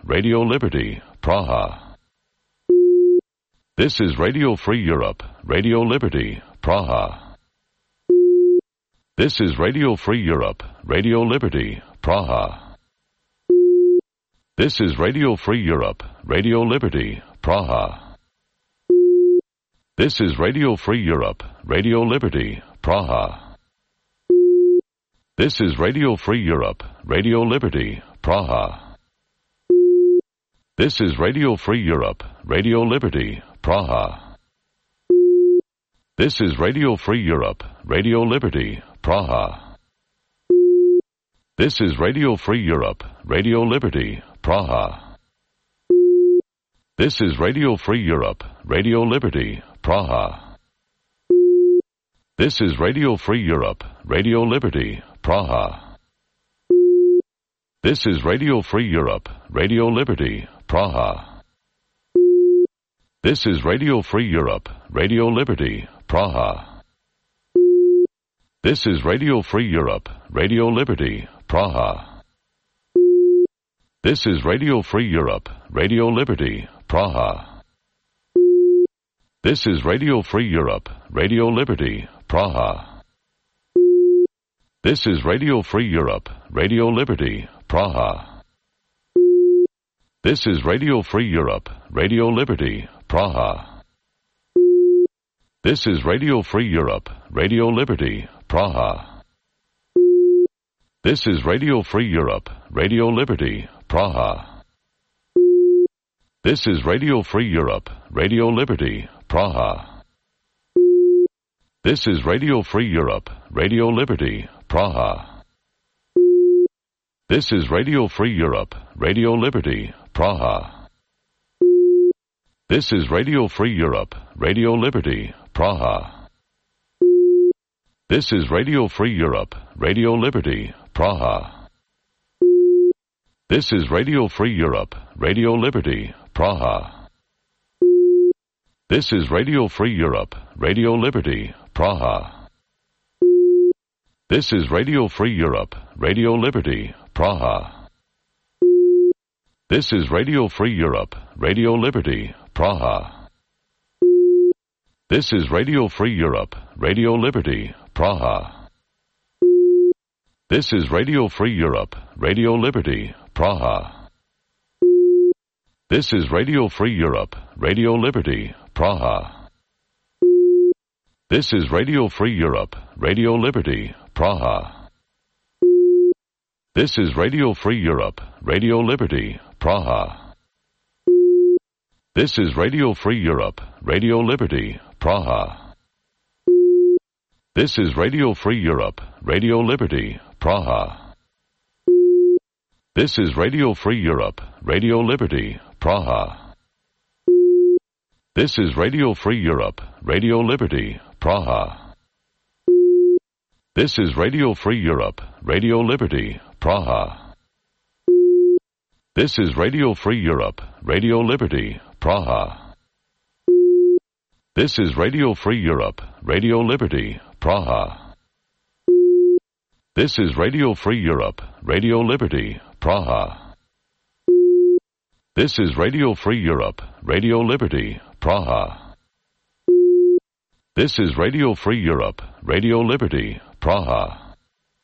Radio Liberty, Praha. This is Radio Free Europe, Radio Liberty, Praha. This is Radio Free Europe, Radio Liberty, Praha. This is Radio Free Europe, Radio Liberty, Praha. This is Radio Free Europe, Radio Liberty, Praha. This is Radio Free Europe, Radio Liberty, Praha. This is Radio Free Europe, Radio Liberty, Praha. This is Radio Free Europe, Radio Liberty, Praha. This is Radio Free Europe, Radio Liberty, Praha. This is Radio Free Europe, Radio Liberty, Praha. This is Radio Free Europe, Radio Liberty, Praha. This is Radio Free Europe, Radio Liberty, Praha. This is Radio Free Europe, Radio Liberty, Praha. This is Radio Free Europe, Radio Liberty, Praha. This is Radio Free Europe, Radio Liberty, Praha. This is Radio Free Europe, Radio Liberty, Praha. This is Radio Free Europe, Radio Liberty, Praha. This is Radio Free Europe, Radio Liberty, Praha. This is Radio Free Europe, Radio Liberty, Praha. This is Radio Free Europe, Radio Liberty, Praha. This is Radio Free Europe, Radio Liberty, Praha. This is Radio Free Europe, Radio Liberty, Praha. This is Radio Free Europe, Radio Liberty, Praha. This is Radio Free Europe, Radio Liberty, Praha. This is Radio Free Europe, Radio Liberty, Praha. This is Radio Free Europe, Radio Liberty, Praha. This is Radio Free Europe, Radio Liberty, Praha. This is Radio Free Europe, Radio Liberty, Praha. This is Radio Free Europe, Radio Liberty, Praha. This is Radio Free Europe, Radio Liberty, Praha. This is Radio Free Europe, Radio Liberty, Praha. This is Radio Free Europe, Radio Liberty, Praha. This is Radio Free Europe, Radio Liberty, Praha. This is Radio Free Europe, Radio Liberty, Praha. This is Radio Free Europe, Radio Liberty, Praha. This is Radio Free Europe, Radio Liberty, Praha. This is Radio Free Europe, Radio Liberty, Praha. This is Radio Free Europe, Radio Liberty, Praha. This is Radio Free Europe, Radio Liberty, Praha. This is Radio Free Europe, Radio Liberty, Praha. This is Radio Free Europe, Radio Liberty, Praha. This is Radio Free Europe, Radio Liberty, Praha. This is Radio Free Europe, Radio Liberty, Praha. This is Radio Free Europe, Radio Liberty, Praha.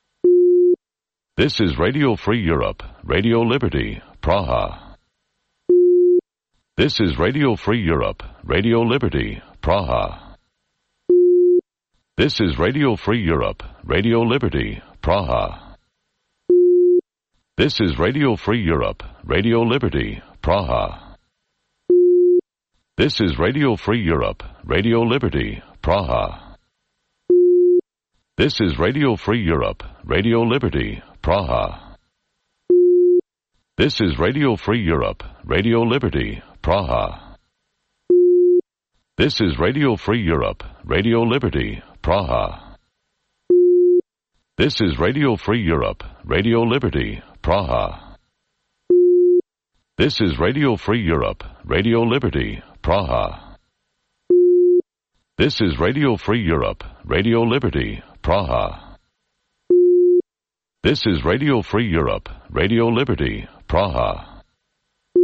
This is Radio Free Europe, Radio Liberty, Praha. This is Radio Free Europe, Radio Liberty, Praha. This is Radio Free Europe, Radio Liberty, Praha. This is Radio Free Europe, Radio Liberty, Praha. This is Radio Free Europe, Radio Liberty, Praha. This is Radio Free Europe, Radio Liberty, Praha. This is Radio Free Europe, Radio Liberty, Praha. This is Radio Free Europe, Radio Liberty, Praha. This is Radio Free Europe, Radio Liberty, Praha. This is Radio Free Europe, Radio Liberty, Praha. This is Radio Free Europe, Radio Liberty, Praha. This is Radio Free Europe, Radio Liberty, Praha.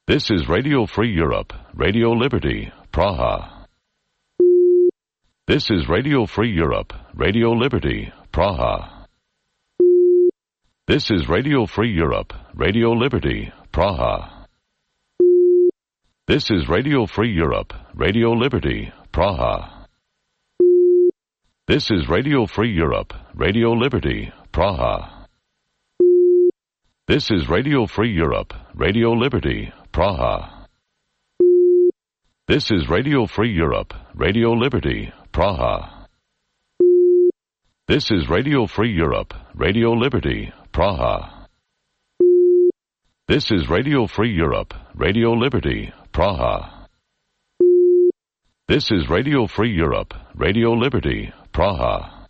This is Radio Free Europe, Radio Liberty, Praha. This is Radio Free Europe, Radio Liberty, Praha. This is Radio Free Europe, Radio Liberty, Praha. This is Radio Free Europe, Radio Liberty, Praha. This is Radio Free Europe, Radio Liberty, Praha. This is Radio Free Europe, Radio Liberty, Praha. This is Radio Free Europe, Radio Liberty, Praha. This is Radio Free Europe, Radio Liberty, Praha. This is Radio Free Europe, Radio Liberty, Praha. This is Radio Free Europe, Radio Liberty, Praha.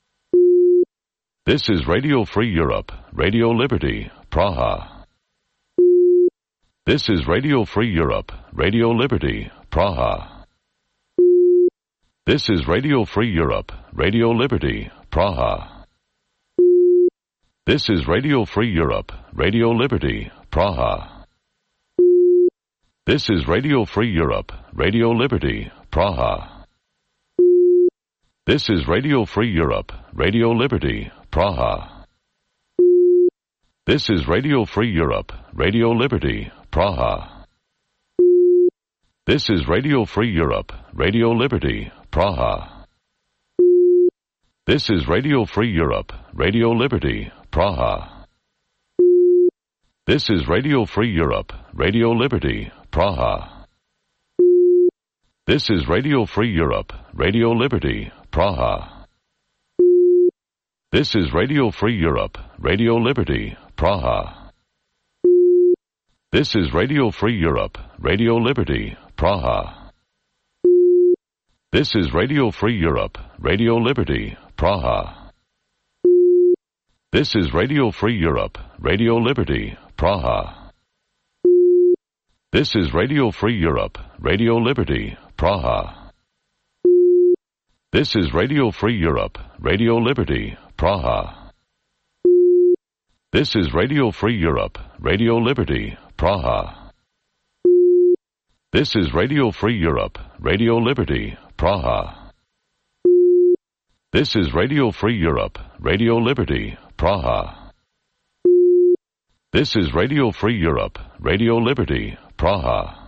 This is Radio Free Europe, Radio Liberty, Praha. This is Radio Free Europe, Radio Liberty, Praha. This is Radio Free Europe, Radio Liberty, Praha. This is Radio Free Europe, Radio Liberty, Praha. This is Radio Free Europe, Radio Liberty, Praha. This is Radio Free Europe, Radio Liberty, Praha. This is Radio Free Europe, Radio Liberty, Praha. This is Radio Free Europe, Radio Liberty, Praha. This is Radio Free Europe, Radio Liberty, Praha. This is Radio Free Europe, Radio Liberty, Praha. This is Radio Free Europe, Radio Liberty, Praha. This is Radio Free Europe, Radio Liberty, Praha. This is Radio Free Europe, Radio Liberty, Praha. This is Radio Free Europe, Radio Liberty, Praha. This is Radio Free Europe, Radio Liberty, Praha. This is Radio Free Europe, Radio Liberty, Praha. This is Radio Free Europe, Radio Liberty, Praha. This is Radio Free Europe, Radio Liberty, Praha. This is Radio Free Europe, Radio Liberty, Praha. This is Radio Free Europe, Radio Liberty, Praha. This is Radio Free Europe, Radio Liberty, Praha.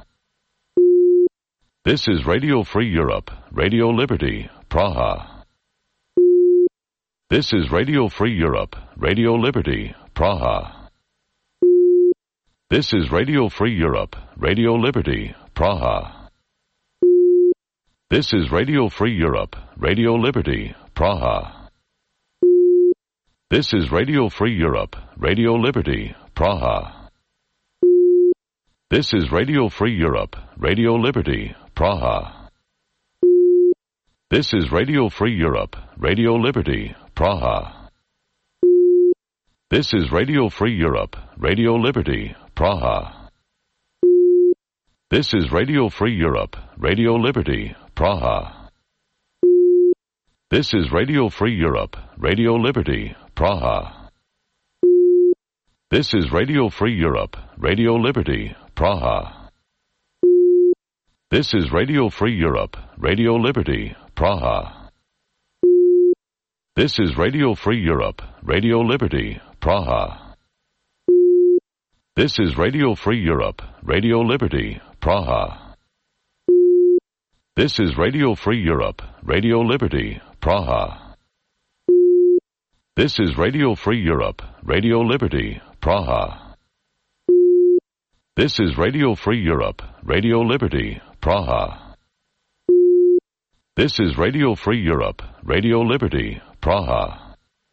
This is Radio Free Europe, Radio Liberty, Praha. This is Radio Free Europe, Radio Liberty, Praha. This is Radio Free Europe, Radio Liberty, Praha. This is Radio Free Europe, Radio Liberty, Praha. This is Radio Free Europe, Radio Liberty, Praha. This is Radio Free Europe, Radio Liberty, Praha. This is Radio Free Europe, Radio Liberty, Praha. This is Radio Free Europe, Radio Liberty, Praha. This is Radio Free Europe, Radio Liberty, Praha. This is Radio Free Europe, Radio Liberty, Praha. This is Radio Free Europe, Radio Liberty, Praha. This is Radio Free Europe, Radio Liberty, Praha. This is Radio Free Europe, Radio Liberty, Praha. This is Radio Free Europe, Radio Liberty, Praha. This is Radio Free Europe, Radio Liberty, Praha. This is Radio Free Europe, Radio Liberty, Praha. This is Radio Free Europe, Radio Liberty, Praha. This is Radio Free Europe, Radio Liberty, Praha.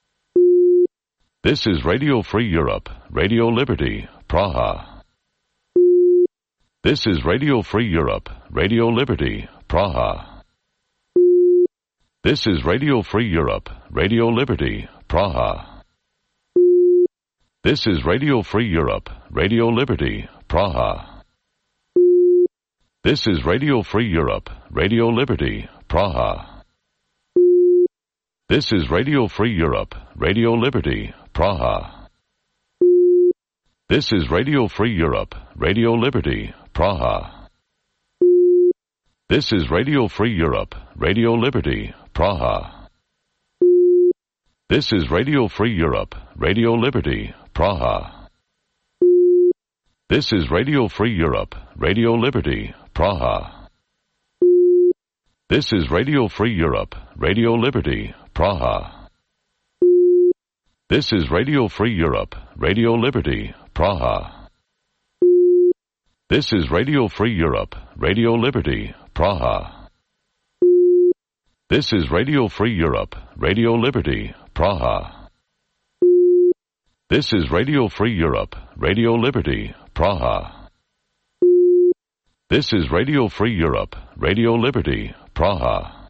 This is Radio Free Europe, Radio Liberty, Praha. This is Radio Free Europe, Radio Liberty, Praha. This is Radio Free Europe, Radio Liberty, Praha. This is Radio Free Europe, Radio Liberty, Praha. This is Radio Free Europe, Radio Liberty, Praha. This is Radio Free Europe, Radio Liberty, Praha. This is Radio Free Europe, Radio Liberty, Praha. This is Radio Free Europe, Radio Liberty, Praha. This is Radio Free Europe, Radio Liberty, Praha. This is Radio Free Europe, Radio Liberty, Praha. This is Radio Free Europe, Radio Liberty, Praha. This is Radio Free Europe, Radio Liberty, Praha. This is Radio Free Europe, Radio Liberty, Praha. This is Radio Free Europe, Radio Liberty, Praha. This is Radio Free Europe, Radio Liberty, Praha. This is Radio Free Europe, Radio Liberty, Praha.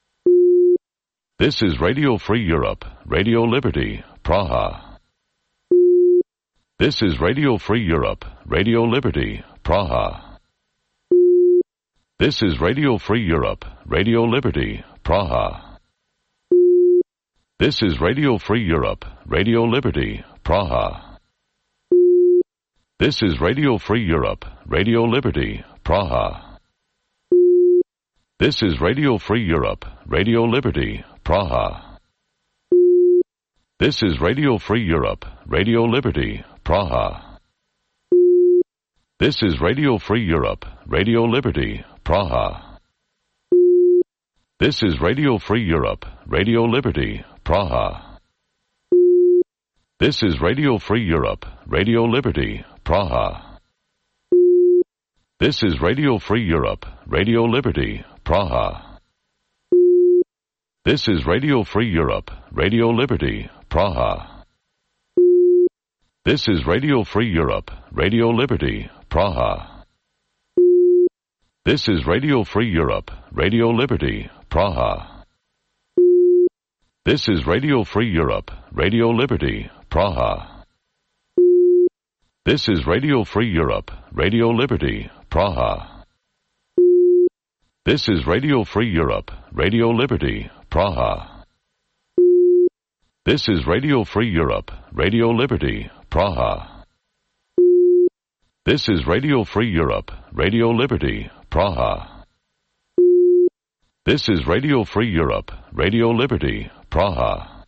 This is Radio Free Europe, Radio Liberty, Praha. This is Radio Free Europe, Radio Liberty, Praha. This is Radio Free Europe, Radio Liberty, Praha. This is Radio Free Europe, Radio Liberty, Praha. This is Radio Free Europe, Radio Liberty, Praha. This is Radio Free Europe, Radio Liberty, Praha. This is Radio Free Europe, Radio Liberty, Praha. This is Radio Free Europe, Radio Liberty, Praha. This is Radio Free Europe, Radio Liberty, Praha. This is Radio Free Europe, Radio Liberty, Praha. This is Radio Free Europe, Radio Liberty, Praha. This is Radio Free Europe, Radio Liberty, Praha. This is Radio Free Europe, Radio Liberty, Praha. This is Radio Free Europe, Radio Liberty, Praha. This is Radio Free Europe, Radio Liberty, Praha. This is Radio Free Europe, Radio Liberty, Praha. This is Radio Free Europe, Radio Liberty, Praha. This is Radio Free Europe, Radio Liberty, Praha. This is Radio Free Europe, Radio Liberty, Praha. This is Radio Free Europe, Radio Liberty, Praha.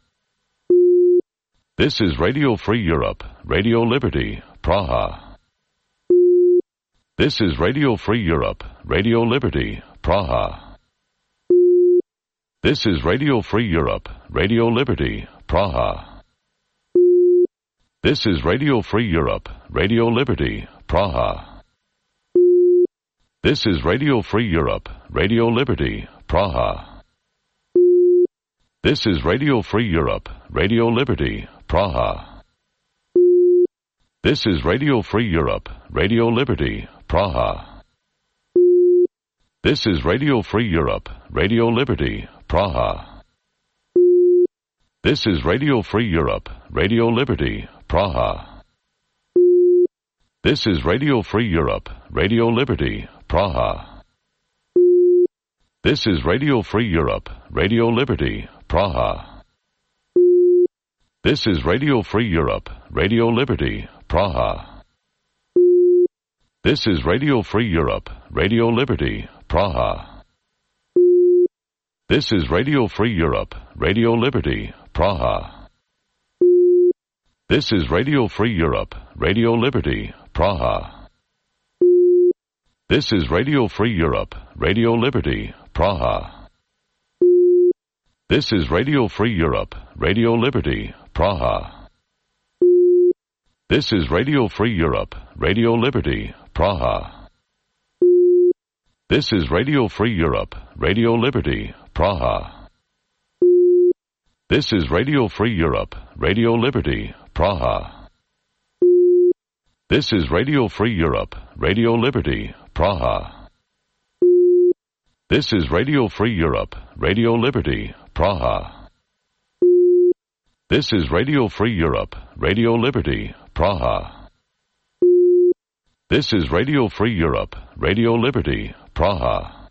This is Radio Free Europe, Radio Liberty, Praha. This is Radio Free Europe, Radio Liberty, Praha. This is Radio Free Europe, Radio Liberty, Praha. This is Radio Free Europe, Radio Liberty, Praha. This is Radio Free Europe, Radio Liberty, Praha. This is Radio Free Europe, Radio Liberty, Praha. This is Radio Free Europe, Radio Liberty, Praha. This is Radio Free Europe, Radio Liberty, Praha. This is Radio Free Europe, Radio Liberty, Praha. This is Radio Free Europe, Radio Liberty, Praha. This is Radio Free Europe, Radio Liberty, Praha. This is Radio Free Europe, Radio Liberty, Praha. This is Radio Free Europe, Radio Liberty, Praha. This is Radio Free Europe, Radio Liberty, Praha. This is Radio Free Europe, Radio Liberty, Praha. This is Radio Free Europe, Radio Liberty, Praha. This is Radio Free Europe, Radio Liberty, Praha. This is Radio Free Europe, Radio Liberty, Praha. This is Radio Free Europe, Radio Liberty, Praha. This is Radio Free Europe, Radio Liberty, Praha. This is Radio Free Europe, Radio Liberty, Praha. This is Radio Free Europe, Radio Liberty, Praha. This is Radio Free Europe, Radio Liberty, Praha. This is Radio Free Europe, Radio Liberty, Praha.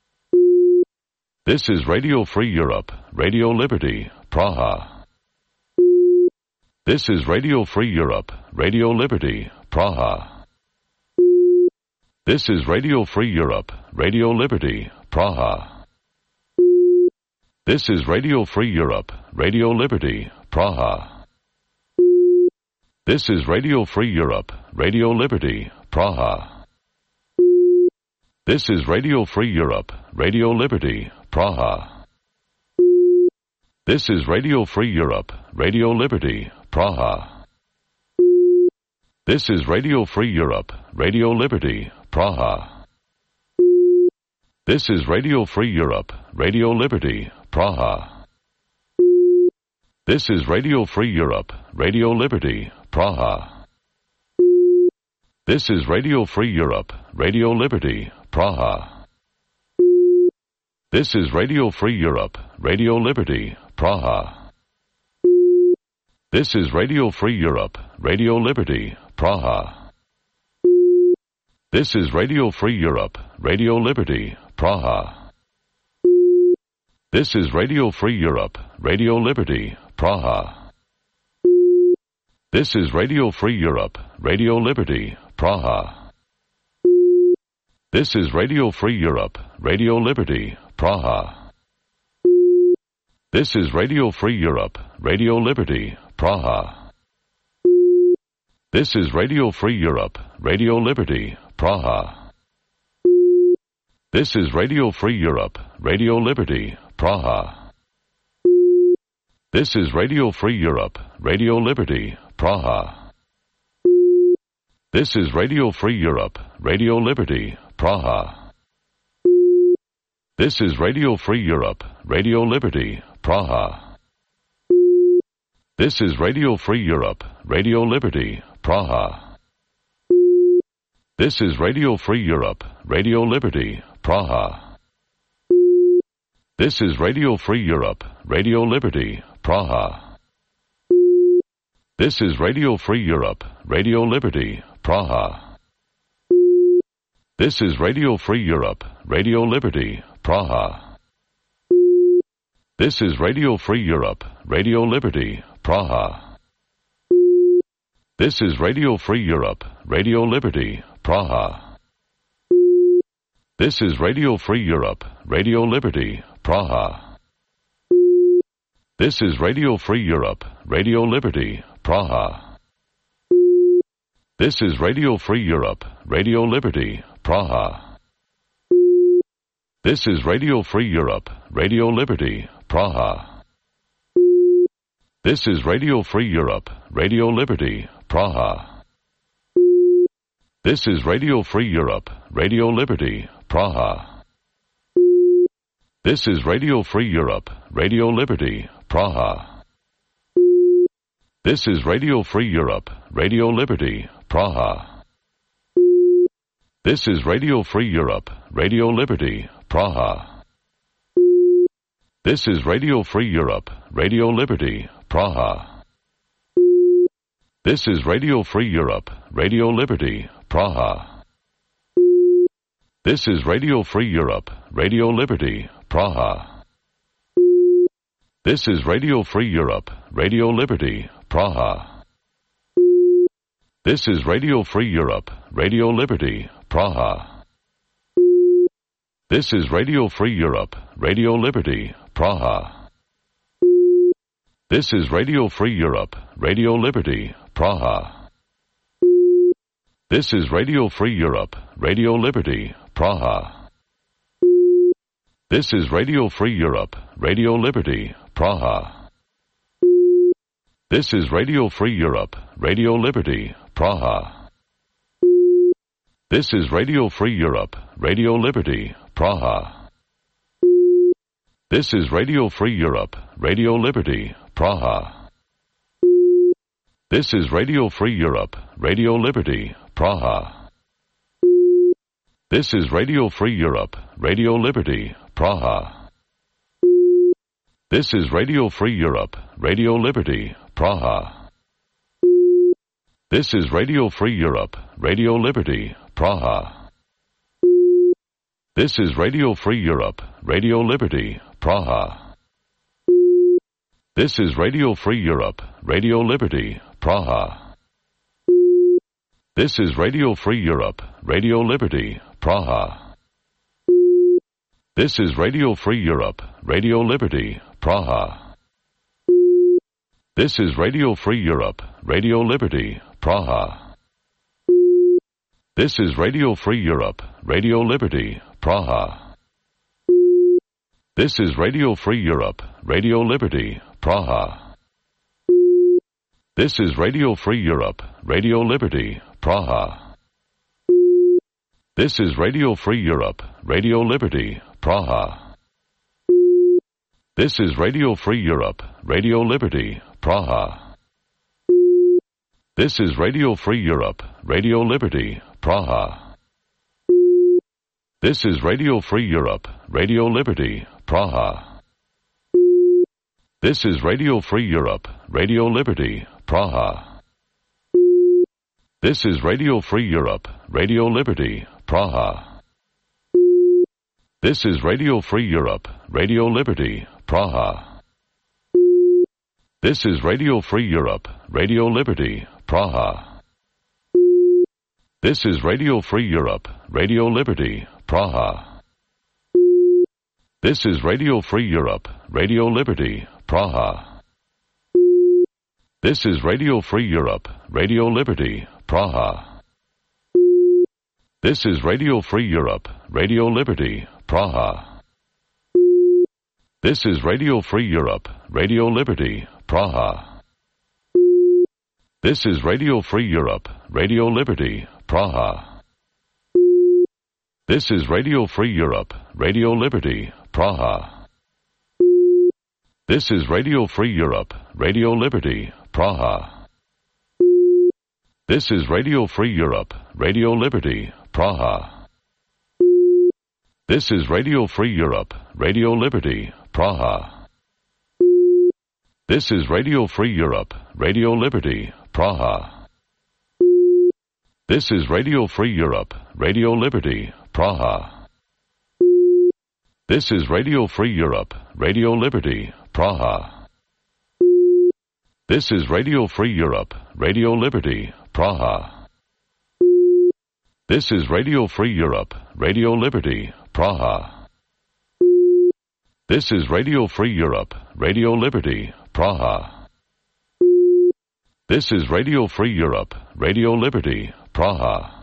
This is Radio Free Europe, Radio Liberty, Praha. This is Radio Free Europe, Radio Liberty, Praha. This is Radio Free Europe, Radio Liberty, Praha. This is Radio Free Europe, Radio Liberty, Praha. This is Radio Free Europe, Radio Liberty, Praha. This is Radio Free Europe, Radio Liberty, Praha. This is Radio Free Europe, Radio Liberty, Praha. This is Radio Free Europe, Radio Liberty, Praha. This is Radio Free Europe, Radio Liberty, Praha. This is Radio Free Europe, Radio Liberty, Praha. This is Radio Free Europe, Radio Liberty, Praha. This is Radio Free Europe, Radio Liberty, Praha. This is Radio Free Europe, Radio Liberty, Praha. This is Radio Free Europe, Radio Liberty, Praha. This is Radio Free Europe, Radio Liberty, Praha. This is Radio Free Europe, Radio Liberty, Praha. This is Radio Free Europe, Radio Liberty, Praha. This is Radio Free Europe, Radio Liberty, Praha. This is Radio Free Europe, Radio Liberty, Praha. This is Radio Free Europe, Radio Liberty, Praha. This is Radio Free Europe, Radio Liberty, Praha. This is Radio Free Europe, Radio Liberty, Praha. This is Radio Free Europe, Radio Liberty, Praha. This is Radio Free Europe, Radio Liberty, Praha. This is Radio Free Europe, Radio Liberty, Praha. This is Radio Free Europe, Radio Liberty, Praha. This is Radio Free Europe, Radio Liberty, Praha. This is Radio Free Europe, Radio Liberty, Praha. This is Radio Free Europe, Radio Liberty, Praha. This is Radio Free Europe, Radio Liberty, Praha. This is Radio Free Europe, Radio Liberty, Praha. This is Radio Free Europe, Radio Liberty, Praha. This is Radio Free Europe, Radio Liberty, Praha. This is Radio Free Europe, Radio Liberty, Praha. This is Radio Free Europe, Radio Liberty, Praha. This is Radio Free Europe, Radio Liberty, Praha. This is Radio Free Europe, Radio Liberty, Praha. This is Radio Free Europe, Radio Liberty, Praha. This is Radio Free Europe, Radio Liberty, Praha. This is Radio Free Europe, Radio Liberty, Praha. This is Radio Free Europe, Radio Liberty, Praha. This is Radio Free Europe, Radio Liberty, Praha. This is Radio Free Europe, Radio Liberty, Praha. This is Radio Free Europe, Radio Liberty, Praha. This is Radio Free Europe, Radio Liberty, Praha. This is Radio Free Europe, Radio Liberty, Praha. This is Radio Free Europe, Radio Liberty, Praha. This is Radio Free Europe, Radio Liberty, Praha. This is Radio Free Europe, Radio Liberty, Praha. This is Radio Free Europe, Radio Liberty, Praha. This is Radio Free Europe, Radio Liberty, Praha. This is Radio Free Europe, Radio Liberty, Praha. This is Radio Free Europe, Radio Liberty, Praha. This is Radio Free Europe, Radio Liberty, Praha. This is Radio Free Europe, Radio Liberty, Praha. This is Radio Free Europe, Radio Liberty, Praha. This is Radio Free Europe, Radio Liberty, Praha. This is Radio Free Europe, Radio Liberty, Praha. This is Radio Free Europe, Radio Liberty, Praha. This is Radio Free Europe, Radio Liberty, Praha. This is Radio Free Europe, Radio Liberty, Praha. This is Radio Free Europe, Radio Liberty, Praha. This is Radio Free Europe, Radio Liberty, Praha. This is Radio Free Europe, Radio Liberty, Praha. This is Radio Free Europe, Radio Liberty, Praha. This is Radio Free Europe, Radio Liberty, Praha. This is Radio Free Europe, Radio Liberty, Praha. This is Radio Free Europe, Radio Liberty, Praha. This is Radio Free Europe, Radio Liberty, Praha. This is Radio Free Europe, Radio Liberty, Praha. This is Radio Free Europe, Radio Liberty, Praha. This is Radio Free Europe, Radio Liberty, Praha. This is Radio Free Europe, Radio Liberty, Praha. This is Radio Free Europe, Radio Liberty, Praha. This is Radio Free Europe, Radio Liberty, Praha. This is Radio Free Europe, Radio Liberty, Praha. This is Radio Free Europe, Radio Liberty, Praha. This is Radio Free Europe, Radio Liberty, Praha. This is Radio Free Europe, Radio Liberty, Praha. This is Radio Free Europe, Radio Liberty, Praha. This is Radio Free Europe, Radio Liberty, Praha. This is Radio Free Europe, Radio Liberty, Praha. This is Radio Free Europe, Radio Liberty, Praha. This is Radio Free Europe, Radio Liberty, Praha. This is Radio Free Europe, Radio Liberty, Praha. This is Radio Free Europe, Radio Liberty, Praha. This is Radio Free Europe, Radio Liberty, Praha. This is Radio Free Europe, Radio Liberty, Praha.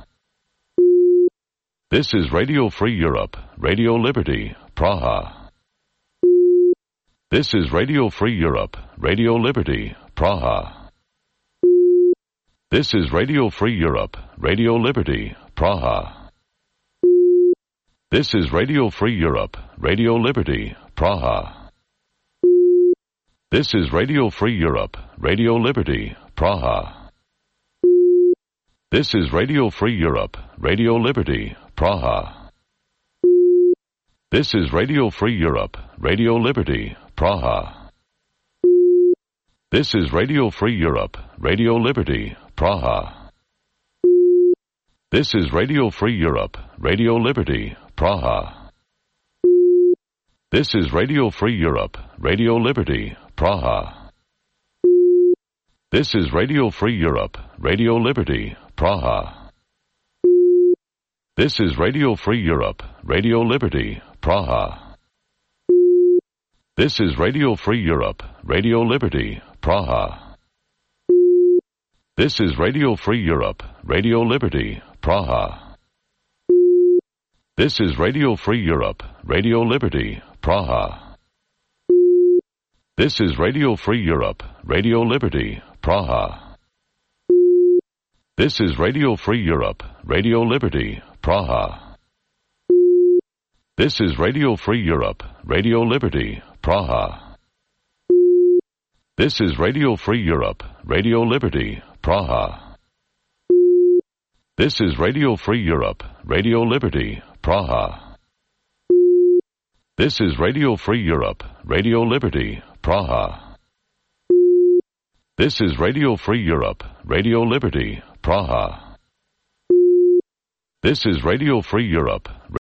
This is Radio Free Europe, Radio Liberty, Praha. This is Radio Free Europe, Radio Liberty, Praha. This is Radio Free Europe, Radio Liberty, Praha. This is Radio Free Europe, Radio Liberty, Praha. This is Radio Free Europe, Radio Liberty, Praha. This is Radio Free Europe, Radio Liberty, Praha. This is Radio Free Europe, Radio Liberty, Praha. This is Radio Free Europe, Radio Liberty, Praha. This is Radio Free Europe, Radio Liberty, Praha. This is Radio Free Europe, Radio Liberty, Praha. This is Radio Free Europe, Radio Liberty, Praha. This is Radio Free Europe, Radio Liberty, Praha. This is Radio Free Europe, Radio Liberty, Praha. This is Radio Free Europe, Radio Liberty, Praha. This is Radio Free Europe, Radio Liberty, Praha. This is Radio Free Europe, Radio Liberty, Praha. This is Radio Free Europe, Radio Liberty, Praha. This is Radio Free Europe, Radio Liberty, Praha. This is Radio Free Europe, Radio Liberty, Praha. This is Radio Free Europe, Radio Liberty, Praha. This is Radio Free Europe, Radio Liberty, Praha. This is Radio Free Europe, Radio Liberty, Praha. This is Radio Free Europe,